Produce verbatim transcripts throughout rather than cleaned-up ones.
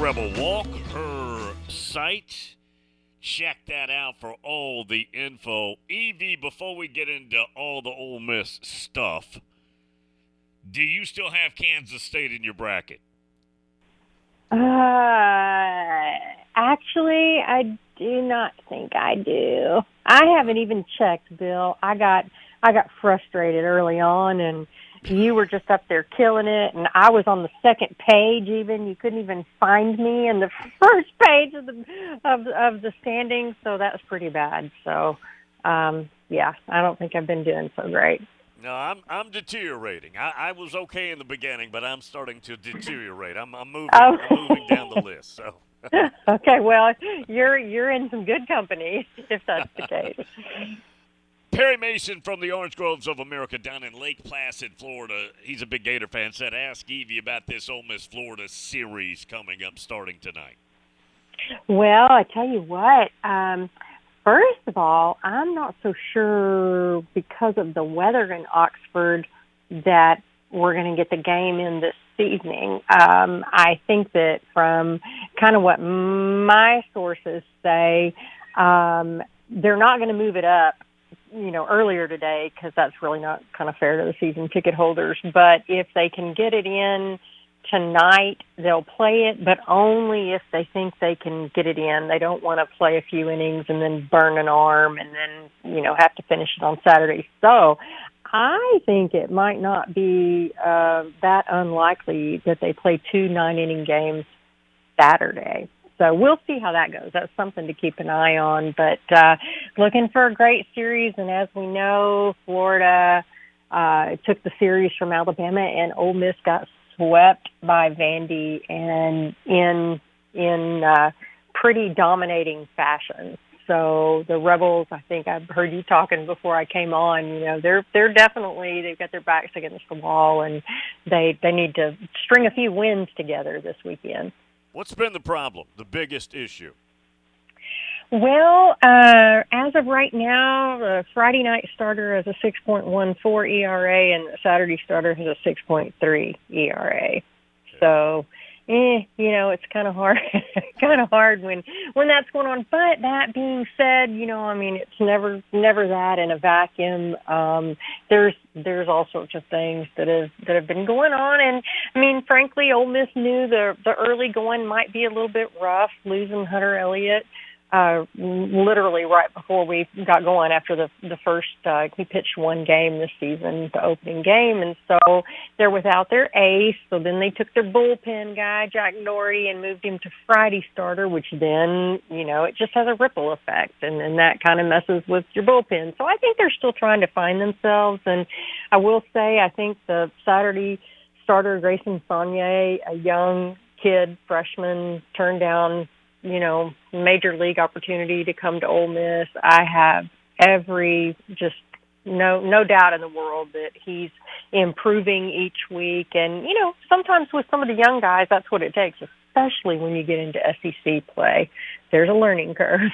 Rebel Walk, her site. Check that out for all the info. Evie, before we get into all the Ole Miss stuff, do you still have Kansas State in your bracket? Uh, actually, I do not think I do. I haven't even checked, Bill. I got I got frustrated early on, and you were just up there killing it, and I was on the second page even. You couldn't even find me in the first page of the of, of the standings, so that was pretty bad. So, um, yeah, I don't think I've been doing so great. No, I'm I'm deteriorating. I, I was okay in the beginning, but I'm starting to deteriorate. I'm I'm moving Oh. I'm moving down the list. So Okay, well, you're you're in some good company if that's the case. Perry Mason from the Orange Groves of America down in Lake Placid, Florida. He's a big Gator fan. Said, ask Evie about this Ole Miss Florida series coming up starting tonight. Well, I tell you what. Um, first of all, I'm not so sure because of the weather in Oxford that we're going to get the game in this evening. Um, I think that from kind of what my sources say, um, they're not going to move it up, you know, earlier today because that's really not kind of fair to the season ticket holders. But if they can get it in tonight, they'll play it, but only if they think they can get it in. They don't want to play a few innings and then burn an arm and then, you know, have to finish it on Saturday. So I think it might not be uh, that unlikely that they play two nine-inning games Saturday. So we'll see how that goes. That's something to keep an eye on. But uh, looking for a great series, and as we know, Florida uh, took the series from Alabama, and Ole Miss got swept by Vandy, and in in uh, pretty dominating fashion. So the Rebels, I think I've heard you talking before I came on. You know, they're they're definitely they've got their backs against the wall, and they they need to string a few wins together this weekend. What's been the problem, the biggest issue? Well, uh, as of right now, the Friday night starter has a six point one four E R A, and the Saturday starter has a six point three E R A. So, eh, you know, it's kind of hard, kind of hard when when that's going on. But that being said, you know, I mean, it's never never that in a vacuum. Um, there's there's all sorts of things that have that have been going on, and I mean, frankly, Ole Miss knew the the early going might be a little bit rough, losing Hunter Elliott. Uh, literally right before we got going after the the first, uh, we pitched one game this season, the opening game, and so they're without their ace. So then they took their bullpen guy, Jack Doherty, and moved him to Friday starter, which then, you know, it just has a ripple effect, and, and that kind of messes with your bullpen. So I think they're still trying to find themselves, and I will say I think the Saturday starter, Grayson Saunier, a young kid, freshman, turned down, you know, major league opportunity to come to Ole Miss. I have every just no no doubt in the world that he's improving each week. And, you know, sometimes with some of the young guys, that's what it takes, especially when you get into S E C play. There's a learning curve.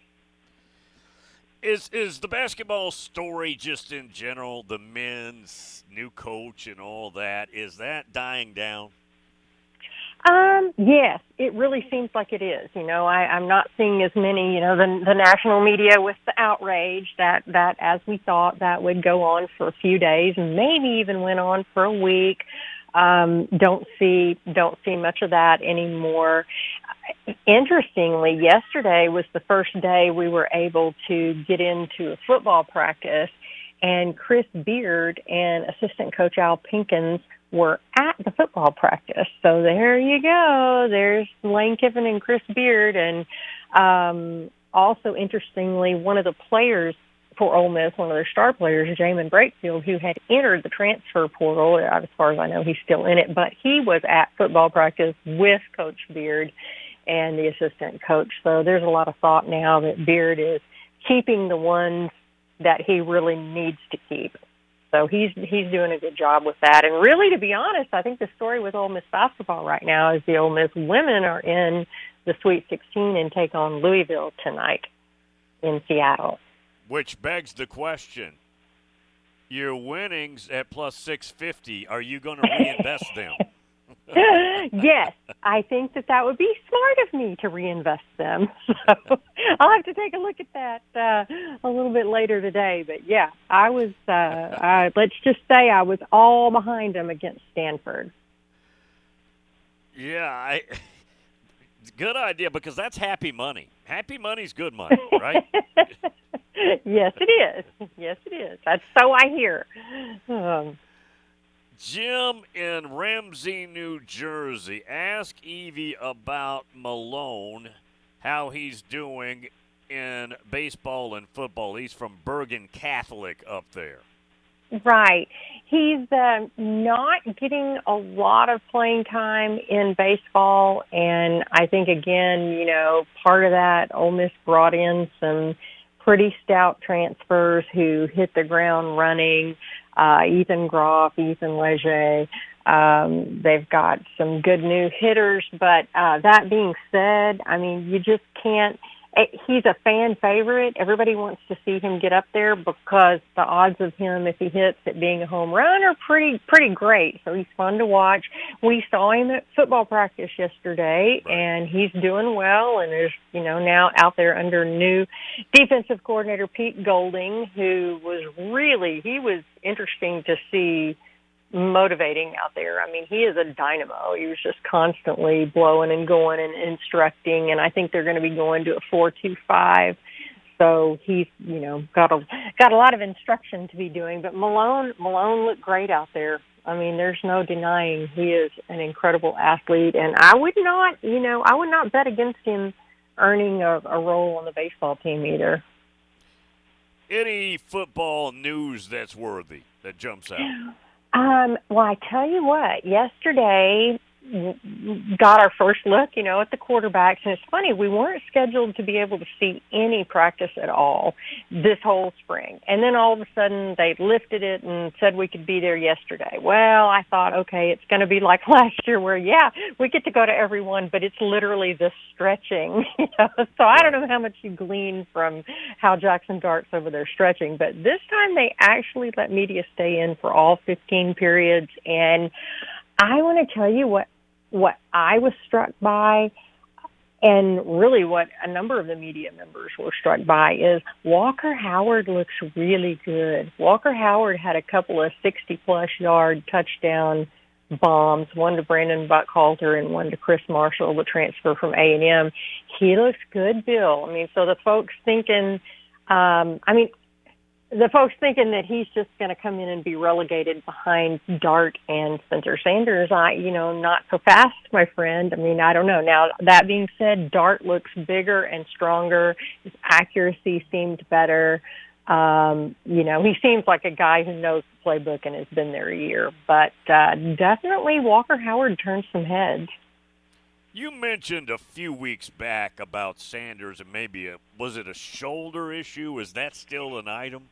Is is the basketball story just in general, the men's new coach and all that, is that dying down? Um, yes, it really seems like it is. You know, I, I'm not seeing as many, you know, the, the national media with the outrage that, that, as we thought, that would go on for a few days and maybe even went on for a week. Um, don't see, don't see much of that anymore. Interestingly, yesterday was the first day we were able to get into a football practice, and Chris Beard and assistant coach Al Pinkins were at the football practice. So there you go. There's Lane Kiffin and Chris Beard. And um, also, interestingly, one of the players for Ole Miss, one of their star players, Jamin Brakefield, who had entered the transfer portal, as far as I know, he's still in it, but he was at football practice with Coach Beard and the assistant coach. So there's a lot of thought now that Beard is keeping the ones that he really needs to keep. So he's he's doing a good job with that. And really, to be honest, I think the story with Ole Miss basketball right now is the Ole Miss women are in the Sweet sixteen and take on Louisville tonight in Seattle. Which begs the question, your winnings at plus six fifty, are you going to reinvest them? Yes, I think that that would be smart of me to reinvest them. So I'll have to take a look at that uh, a little bit later today. But yeah, I was. Uh, uh, let's just say I was all behind them against Stanford. Yeah, I, good idea because that's happy money. Happy money's good money, right? Yes, it is. Yes, it is. That's so I hear. Um, Jim in Ramsey, New Jersey. Ask Evie about Malone, how he's doing in baseball and football. He's from Bergen Catholic up there. Right. He's uh, not getting a lot of playing time in baseball, and I think, again, you know, part of that, Ole Miss brought in some pretty stout transfers who hit the ground running. Uh, Ethan Groff, Ethan Leger. Um, they've got some good new hitters, but uh, that being said, I mean, you just can't. He's a fan favorite. Everybody wants to see him get up there because the odds of him, if he hits, it being a home run are pretty pretty great. So he's fun to watch. We saw him at football practice yesterday, Right. and he's doing well. And there's, you know, now out there under new defensive coordinator Pete Golding, who was really, he was interesting to see motivating out there. I mean, he is a dynamo. He was just constantly blowing and going and instructing, and I think they're going to be going to a four two five. So he's, you know, got a got a lot of instruction to be doing. But Malone Malone looked great out there. I mean, there's no denying he is an incredible athlete, and I would not, you know, I would not bet against him earning a, a role on the baseball team either. Any football news that's worthy that jumps out? Um, well, I tell you what, yesterday got our first look, you know, at the quarterbacks. And it's funny, we weren't scheduled to be able to see any practice at all this whole spring. And then all of a sudden they lifted it and said we could be there yesterday. Well, I thought, okay, it's going to be like last year where, yeah, we get to go to every one, but it's literally the stretching. You know? So I don't know how much you glean from how Jackson Dart's over there stretching. But this time they actually let media stay in for all fifteen periods. And I want to tell you what what I was struck by, and really what a number of the media members were struck by, is Walker Howard looks really good. Walker Howard had a couple of sixty-plus yard touchdown bombs, one to Brandon Buckhalter and one to Chris Marshall, the transfer from A and M. He looks good, Bill. I mean, so the folks thinking, um, I mean, the folks thinking that he's just going to come in and be relegated behind Dart and Spencer Sanders, I, you know, not so fast, my friend. I mean, I don't know. Now, that being said, Dart looks bigger and stronger. His accuracy seemed better. Um, you know, he seems like a guy who knows the playbook and has been there a year. But uh, definitely Walker Howard turned some heads. You mentioned a few weeks back about Sanders and maybe a, was it a shoulder issue? Is that still an item?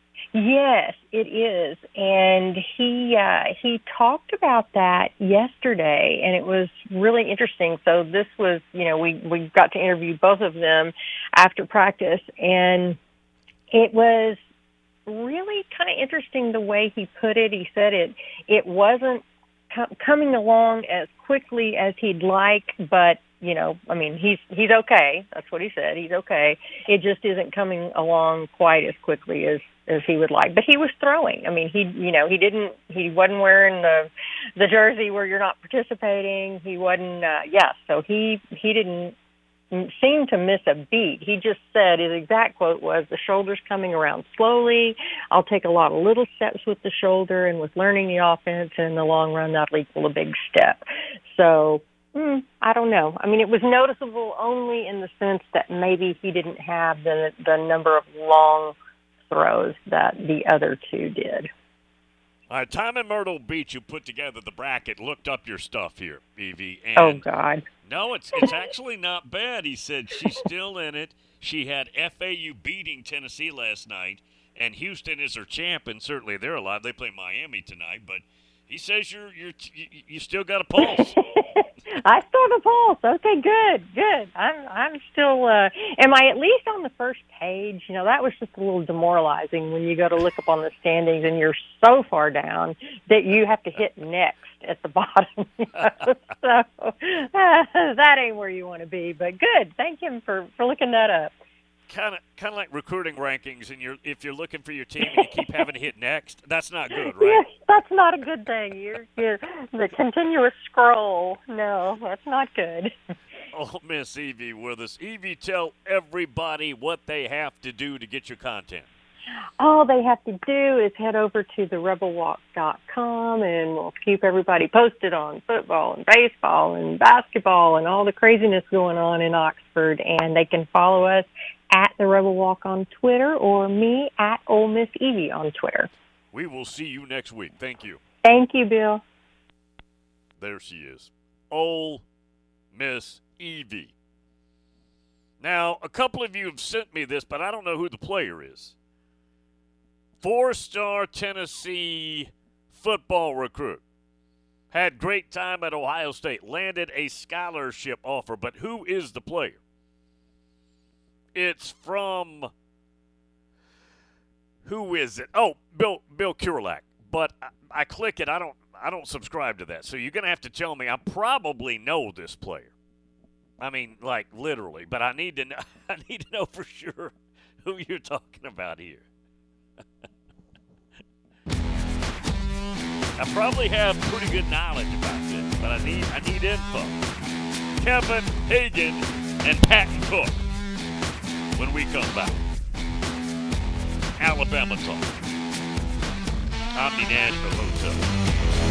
Yes, it is, and he uh, he talked about that yesterday, and it was really interesting. So this was, you know, we we got to interview both of them after practice, and it was really kind of interesting the way he put it. He said it it wasn't com- coming along as quickly as he'd like, but you know, I mean, he's he's okay. That's what he said. He's okay. It just isn't coming along quite as quickly as, as he would like. But he was throwing. I mean, he you know he didn't he wasn't wearing the the jersey where you're not participating. He wasn't. Uh, yeah, so he he didn't seem to miss a beat. He just said his exact quote was, "The shoulder's coming around slowly. I'll take a lot of little steps with the shoulder, and with learning the offense, and in the long run, that'll equal a big step." So. Mm, I don't know. I mean, it was noticeable only in the sense that maybe he didn't have the the number of long throws that the other two did. All right, time in Myrtle Beach, you put together the bracket, looked up your stuff here, Evie. And oh, God. No, it's it's actually not bad. He said she's still in it. She had F A U beating Tennessee last night, and Houston is her champ, and certainly they're alive. They play Miami tonight, but He says you're you're you, you still got a pulse. I still have a pulse. Okay, good, good. I'm I'm still. Uh, am I at least on the first page? You know, that was just a little demoralizing when you go to look up on the standings and you're so far down that you have to hit next at the bottom. You know? So uh, that ain't where you want to be. But good. Thank him for, for looking that up. Kind of, kind of like recruiting rankings, and you're if you're looking for your team and you keep having to hit next, that's not good, right? Yes, that's not a good thing. You're, you're the continuous scroll. No, that's not good. Ole Miss Evie with us. Evie, tell everybody what they have to do to get your content. All they have to do is head over to the rebel walk dot com, and we'll keep everybody posted on football and baseball and basketball and all the craziness going on in Oxford. And they can follow us at the Rebel Walk on Twitter, or me at Ole Miss Evie on Twitter. We will see you next week. Thank you. Thank you, Bill. There she is. Ole Miss Evie. Now, a couple of you have sent me this, but I don't know who the player is. Four-star Tennessee football recruit. Had great time at Ohio State. Landed a scholarship offer, but who is the player? It's from, who is it? Oh, Bill Bill Kurlak. But I, I click it. I don't I don't subscribe to that. So you're gonna have to tell me. I probably know this player. I mean, like literally. But I need to know. I need to know for sure who you're talking about here. I probably have pretty good knowledge about this, but I need I need info. Kevin Hagan and Patton Cook. When we come back, Alabama Talk, Omni Nashville Hotel.